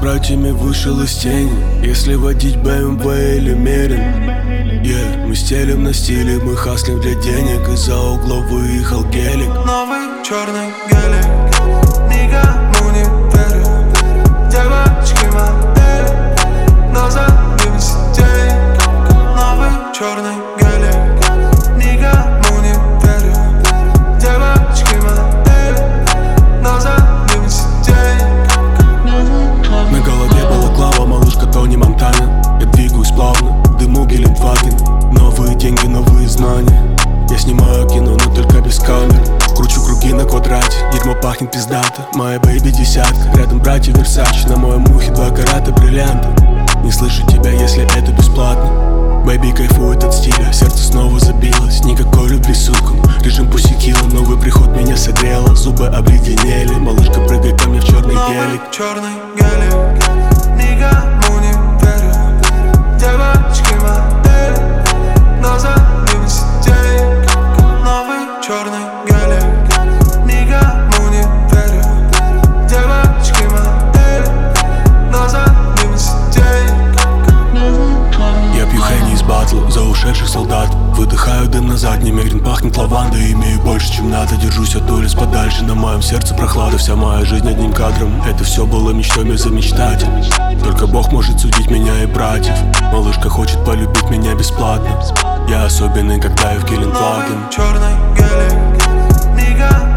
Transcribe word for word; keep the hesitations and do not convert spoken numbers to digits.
братьями вышел из тени. Если водить бэ эм вэ или Мерин, yeah. Мы стелим на стиле, мы хаслим для денег. Из-за угла выехал гелик. Новый черный гелик, никому не верю. Девочки модели, но за ними сиденье. Новый черный гелик, никому не верю. Девочки модели, но за ними сиденье. На голове балаклава, малышка Тони Монтана. Я двигаюсь плавно, дыму Гелендваген. Новые деньги, новые знания. Я снимаю кино, но только без камер. Кручу круги на квадрате, дерьмо пахнет пиздато. Моя бэйби десятка, рядом братья Версачи. На моем ухе два карата бриллианта. Не слышу тебя, если это бесплатно. Бэйби кайфует от стиля, сердце снова забилось. Никакой любви, сука, режим пусикила. Новый приход меня согрело, зубы обледенели. Малышка, прыгай ко мне в черный гелик. Черный гелик, никому не верю. Девочки модели, но за ними сиденье. Новый черный гелик, никому не верю. Девочки модели, но за ними сиденье. Я пью Хенни из батла за ушедших солдат. Выдыхаю дым назад, Немерин пахнет лавандой. Имею больше, чем надо, держусь от улиц подальше. На моем сердце прохлада, вся моя жизнь одним кадром. Это все было мечтой, без замечтатель. Только Бог может судить меня и братьев. Малышка хочет полюбить меня бесплатно. Я особенный, когда я в Гелендваген. Черный гелик, никому